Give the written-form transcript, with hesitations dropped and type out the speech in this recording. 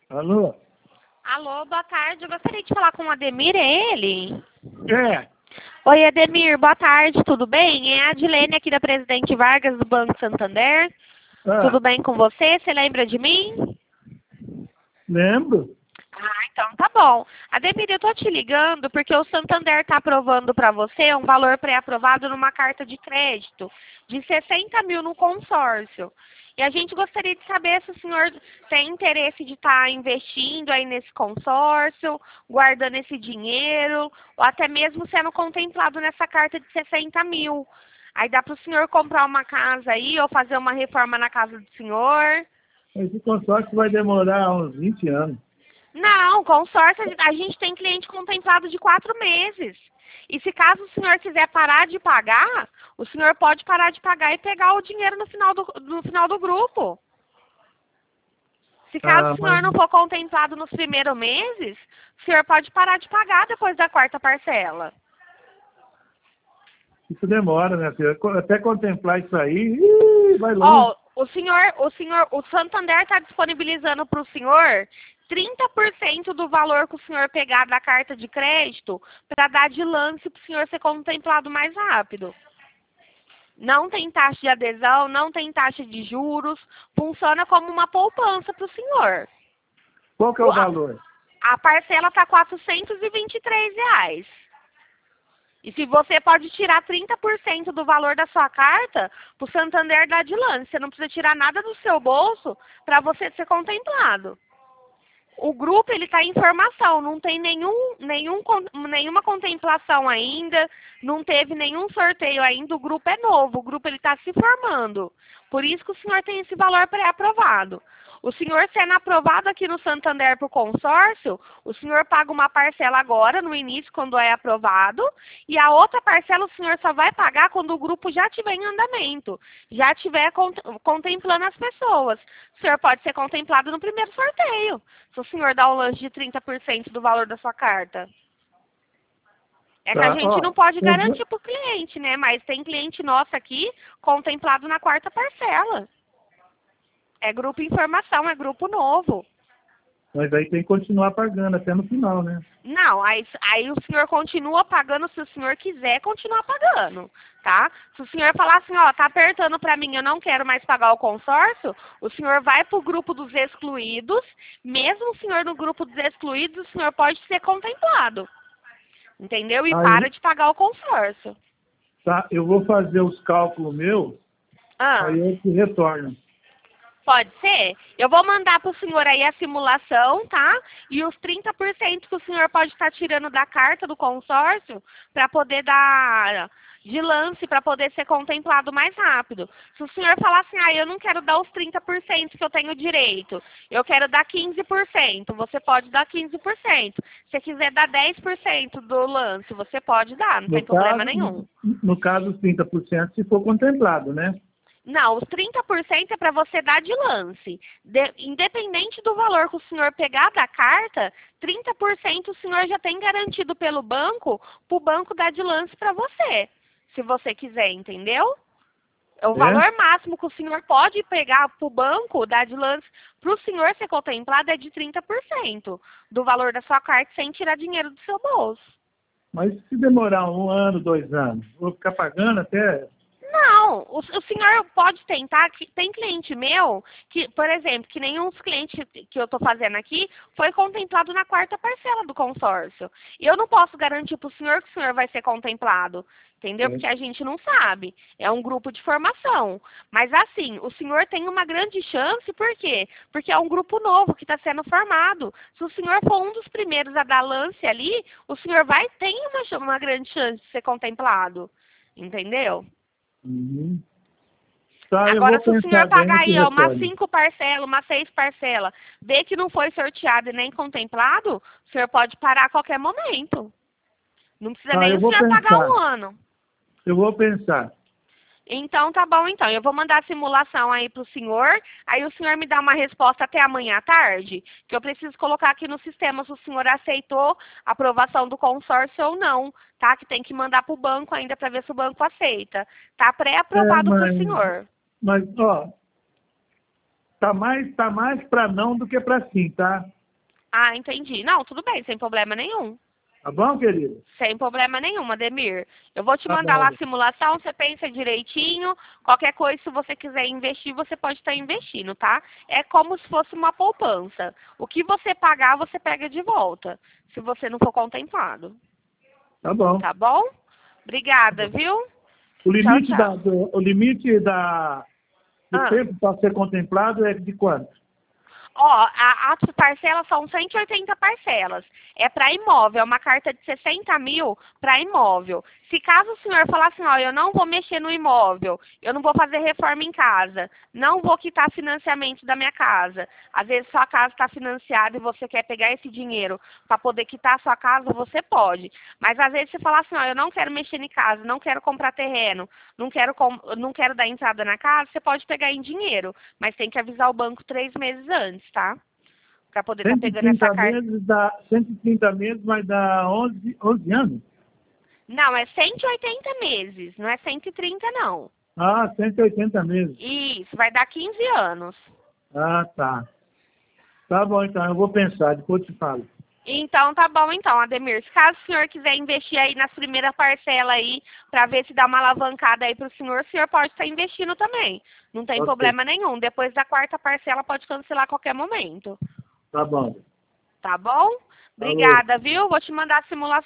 Alô? Alô, boa tarde. Eu gostaria de falar com o Ademir, é ele? É. Oi, Ademir, boa tarde, tudo bem? É a Adilene aqui da Presidente Vargas do Banco Santander. Tudo Ah, bem com você? Você lembra de mim? lembro. Ah, então tá bom. Ademir, eu tô te ligando porque o Santander tá aprovando para você um valor pré-aprovado numa carta de crédito de 60 mil no consórcio. E a gente gostaria de saber se o senhor tem interesse de estar investindo aí nesse consórcio, guardando esse dinheiro, ou até mesmo sendo contemplado nessa carta de 60 mil. Aí dá para o senhor comprar uma casa aí ou fazer uma reforma na casa do senhor. Esse consórcio vai demorar uns 20 anos. Não, consórcio, a gente tem cliente contemplado de 4 meses. E se caso o senhor quiser parar de pagar, o senhor pode parar de pagar e pegar o dinheiro no final do grupo. Se caso Ah, o mas senhor não for contemplado nos primeiros meses, o senhor pode parar de pagar depois da quarta parcela. isso demora, né, filha? Até contemplar isso aí, vai longe. Ó, o Santander está disponibilizando para o senhor 30% do valor que o senhor pegar da carta de crédito para dar de lance para o senhor ser contemplado mais rápido. Não tem taxa de adesão, não tem taxa de juros, funciona como uma poupança para o senhor. Qual que é o valor? A parcela está R$ 423. E se você pode tirar 30% do valor da sua carta, para o Santander dá de lance. Você não precisa tirar nada do seu bolso para você ser contemplado. O grupo ele está em formação, não tem nenhuma contemplação ainda, não teve nenhum sorteio ainda, o grupo é novo, o grupo ele está se formando. Por isso que o senhor tem esse valor pré-aprovado. O senhor sendo aprovado aqui no Santander para o consórcio, o senhor paga uma parcela agora, no início, quando é aprovado, e a outra parcela o senhor só vai pagar quando o grupo já estiver em andamento, já estiver contemplando as pessoas. O senhor pode ser contemplado no primeiro sorteio, se o senhor dá um lance de 30% do valor da sua carta. É que a Tá, gente ó. não pode garantir para o cliente, né? Mas tem cliente nosso aqui contemplado na quarta parcela. É grupo em formação, é grupo novo. Mas aí tem que continuar pagando até no final, né? Não, aí o senhor continua pagando se o senhor quiser continuar pagando, tá? Se o senhor falar assim, ó, tá apertando para mim, eu não quero mais pagar o consórcio, o senhor vai pro grupo dos excluídos, mesmo o senhor no grupo dos excluídos, o senhor pode ser contemplado, entendeu? E Aí, para de pagar o consórcio. tá, eu vou fazer os cálculos meus, Ah. aí eu te retorno. Pode ser? Eu vou mandar para o senhor aí a simulação, tá? E os 30% que o senhor pode estar tirando da carta do consórcio para poder dar de lance, para poder ser contemplado mais rápido. Se o senhor falar assim, eu não quero dar os 30% que eu tenho direito, eu quero dar 15%, você pode dar 15%. Se quiser dar 10% do lance, você pode dar, não tem problema nenhum. No caso, os 30% se for contemplado, né? Não, os 30% é para você dar de lance. Independente do valor que o senhor pegar da carta, 30% o senhor já tem garantido pelo banco, para o banco dar de lance para você, se você quiser, entendeu? O É? valor máximo que o senhor pode pegar para o banco, dar de lance, para o senhor ser contemplado, é de 30% do valor da sua carta, sem tirar dinheiro do seu bolso. Mas se demorar 1 ano, 2 anos, vou ficar pagando até... Não, o senhor pode tentar, que tem cliente meu, que, por exemplo, que nenhum dos clientes que eu estou fazendo aqui foi contemplado na quarta parcela do consórcio. E eu não posso garantir para o senhor que o senhor vai ser contemplado, entendeu? Porque a gente não sabe. É um grupo de formação. Mas assim, o senhor tem uma grande chance, por quê? Porque é um grupo novo que está sendo formado. Se o senhor for um dos primeiros a dar lance ali, o senhor vai ter uma grande chance de ser contemplado. Entendeu? Uhum. Tá, eu Agora, vou se o pensar senhor bem pagar nesse aí, ó, umas retorno. 5 parcelas, umas 6 parcelas, vê que não foi sorteado e nem contemplado, o senhor pode parar a qualquer momento. Não precisa Tá, nem eu o vou senhor pagar pensar. um ano. Eu vou pensar. Então, tá bom, então. Eu vou mandar a simulação aí pro senhor. Aí o senhor me dá uma resposta até amanhã à tarde, que eu preciso colocar aqui no sistema se o senhor aceitou a aprovação do consórcio ou não, tá? Que tem que mandar pro banco ainda para ver se o banco aceita. Tá É, pré-aprovado pro senhor. ó, tá mais para não do que para sim, tá? Ah, entendi. Não, tudo bem, sem problema nenhum. Tá bom, querido? Sem problema nenhum, Ademir. Eu vou te Tá mandar lá bom. a simulação, você pensa direitinho. Qualquer coisa, se você quiser investir, você pode estar investindo, tá? É como se fosse uma poupança. O que você pagar, você pega de volta, se você não for contemplado. Tá bom. Tá bom? Obrigada, viu? O limite, Tchau. do Ah. tempo para ser contemplado é de quanto? Ó, as parcelas são 180 parcelas. É para imóvel, é uma carta de 60 mil para imóvel. Se caso o senhor falar assim, ó, eu não vou mexer no imóvel, eu não vou fazer reforma em casa, não vou quitar financiamento da minha casa. Às vezes sua casa está financiada e você quer pegar esse dinheiro para poder quitar a sua casa, você pode. Mas às vezes você fala assim, ó, eu não quero mexer em casa, não quero comprar terreno, não quero dar entrada na casa, você pode pegar em dinheiro. Mas tem que avisar o banco 3 meses antes, tá? Para poder estar pegando essa 130 carta. meses dá 130 meses, mas dá 11 anos. Não, é 180 meses, não é 130 não. Ah, 180 meses. Isso, vai dar 15 anos. Ah, tá. Tá bom, então, eu vou pensar, depois eu te falo. Então, tá bom então, Ademir. Se caso o senhor quiser investir aí nas primeiras parcelas aí, para ver se dá uma alavancada aí pro senhor, o senhor pode estar investindo também. Não tem Ok. problema nenhum. Depois da quarta parcela pode cancelar a qualquer momento. Tá bom. Tá bom? Falou. Obrigada, viu? Vou te mandar a simulação.